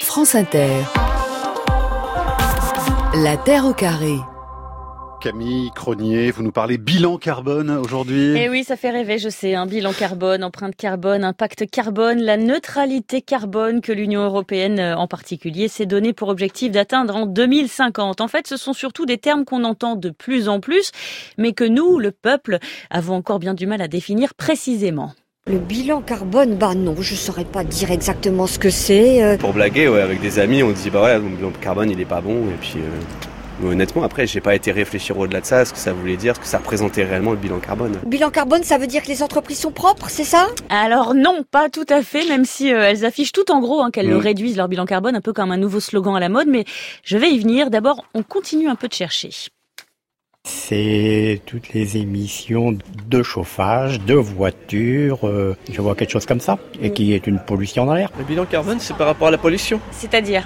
France Inter. La Terre au carré. Camille Cronier, vous nous parlez bilan carbone aujourd'hui. Eh oui, ça fait rêver, je sais, bilan carbone, empreinte carbone, impact carbone, la neutralité carbone que l'Union européenne en particulier s'est donnée pour objectif d'atteindre en 2050. En fait, ce sont surtout des termes qu'on entend de plus en plus, mais que nous, le peuple, avons encore bien du mal à définir précisément. Le bilan carbone, non, je saurais pas dire exactement ce que c'est. Pour blaguer, avec des amis, on dit le bilan carbone il est pas bon, et puis honnêtement après j'ai pas été réfléchir au-delà de ça, ce que ça voulait dire, ce que ça représentait réellement le bilan carbone. Bilan carbone, ça veut dire que les entreprises sont propres, c'est ça ? Alors non, pas tout à fait, même si elles affichent tout en gros qu'elles réduisent leur bilan carbone, un peu comme un nouveau slogan à la mode, mais je vais y venir. D'abord, on continue un peu de chercher. C'est toutes les émissions de chauffage, de voitures, je vois quelque chose comme ça, et qui est une pollution dans l'air. Le bilan carbone, c'est par rapport à la pollution. C'est-à-dire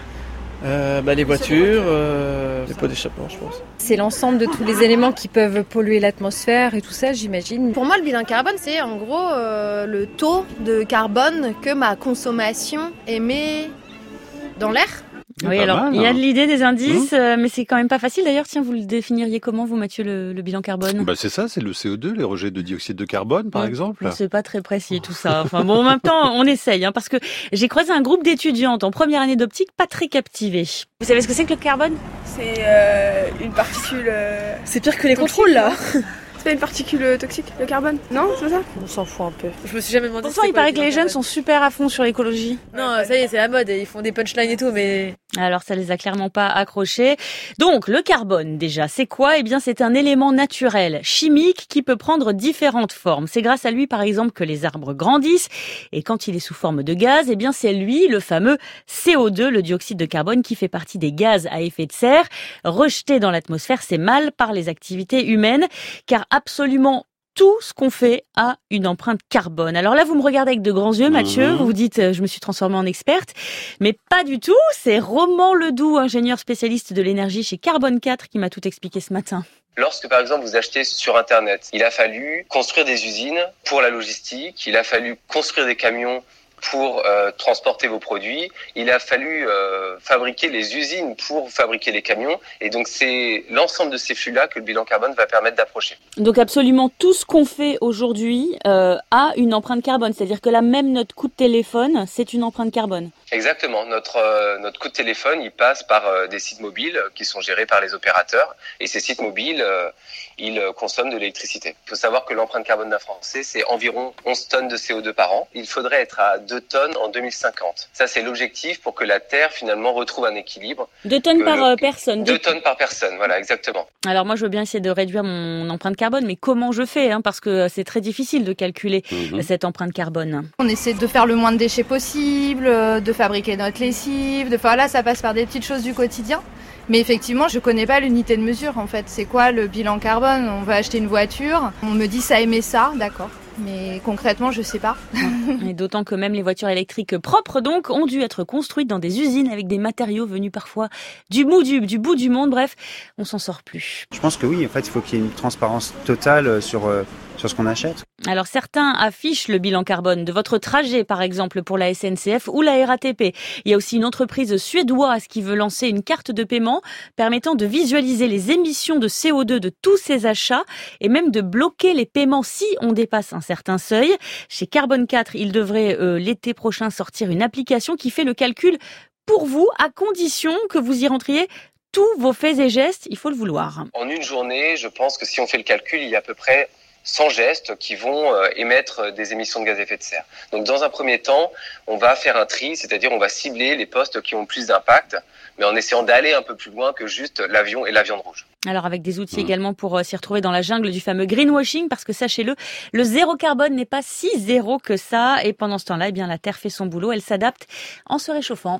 les voitures, les pots d'échappement, je pense. C'est l'ensemble de tous les éléments qui peuvent polluer l'atmosphère et tout ça, j'imagine. Pour moi, le bilan carbone, c'est en gros le taux de carbone que ma consommation émet dans l'air. Oui, alors il y a de l'idée, des indices, mais c'est quand même pas facile. D'ailleurs, tiens, vous le définiriez comment, vous, Mathieu, le bilan carbone ? C'est ça, c'est le CO2, les rejets de dioxyde de carbone, par exemple. C'est pas très précis tout ça. Enfin bon, en même temps, on essaye, parce que j'ai croisé un groupe d'étudiantes en première année d'optique, pas très captivées. Vous savez ce que c'est que le carbone ? C'est une particule. C'est pire que les contrôles là. C'est pas une particule toxique, le carbone ? Non, c'est pas ça ? On s'en fout un peu. Je me suis jamais demandé. Pourtant, il paraît que les jeunes sont super à fond sur l'écologie. Non, ça y est, c'est la mode. Ils font des punchlines et tout, mais... Alors, ça les a clairement pas accrochés. Donc, le carbone, déjà, c'est quoi ? Eh bien, c'est un élément naturel, chimique, qui peut prendre différentes formes. C'est grâce à lui, par exemple, que les arbres grandissent. Et quand il est sous forme de gaz, eh bien, c'est lui, le fameux CO2, le dioxyde de carbone, qui fait partie des gaz à effet de serre. Rejeté dans l'atmosphère, c'est mal par les activités humaines, car absolument tout ce qu'on fait a une empreinte carbone. Alors là, vous me regardez avec de grands yeux, Mathieu. Vous vous dites, je me suis transformée en experte. Mais pas du tout. C'est Roman Ledoux, ingénieur spécialiste de l'énergie chez Carbone 4, qui m'a tout expliqué ce matin. Lorsque, par exemple, vous achetez sur Internet, il a fallu construire des usines pour la logistique, il a fallu construire des camions pour transporter vos produits. Il a fallu fabriquer les usines pour fabriquer les camions. Et donc, c'est l'ensemble de ces flux-là que le bilan carbone va permettre d'approcher. Donc, absolument tout ce qu'on fait aujourd'hui a une empreinte carbone. C'est-à-dire que là, même notre coup de téléphone, c'est une empreinte carbone. Exactement. Notre coup de téléphone, il passe par des sites mobiles qui sont gérés par les opérateurs. Et ces sites mobiles, ils consomment de l'électricité. Il faut savoir que l'empreinte carbone d'un Français, c'est environ 11 tonnes de CO2 par an. Il faudrait être à 2 tonnes en 2050. Ça, c'est l'objectif pour que la Terre, finalement, retrouve un équilibre. 2 tonnes par personne. 2 tonnes par personne, voilà, exactement. Alors moi, je veux bien essayer de réduire mon empreinte carbone, mais comment je fais, parce que c'est très difficile de calculer cette empreinte carbone. On essaie de faire le moins de déchets possible, de fabriquer notre lessive, là, ça passe par des petites choses du quotidien. Mais effectivement, je connais pas l'unité de mesure, en fait. C'est quoi le bilan carbone ? On va acheter une voiture, on me dit ça émet ça, d'accord. Mais concrètement, je sais pas. Et d'autant que même les voitures électriques propres, donc, ont dû être construites dans des usines avec des matériaux venus parfois du bout du monde. Bref, on s'en sort plus. Je pense que oui, en fait, il faut qu'il y ait une transparence totale sur ce qu'on achète. Alors certains affichent le bilan carbone de votre trajet, par exemple, pour la SNCF ou la RATP. Il y a aussi une entreprise suédoise qui veut lancer une carte de paiement permettant de visualiser les émissions de CO2 de tous ses achats et même de bloquer les paiements si on dépasse un certain seuil. Chez Carbone 4, il devrait l'été prochain sortir une application qui fait le calcul pour vous, à condition que vous y rentriez tous vos faits et gestes, il faut le vouloir. En une journée, je pense que si on fait le calcul, il y a à peu près 100 gestes qui vont émettre des émissions de gaz à effet de serre. Donc dans un premier temps, on va faire un tri, c'est-à-dire on va cibler les postes qui ont plus d'impact, mais en essayant d'aller un peu plus loin que juste l'avion et la viande rouge. Alors avec des outils également pour s'y retrouver dans la jungle du fameux greenwashing, parce que sachez-le, le zéro carbone n'est pas si zéro que ça, et pendant ce temps-là, la Terre fait son boulot, elle s'adapte en se réchauffant.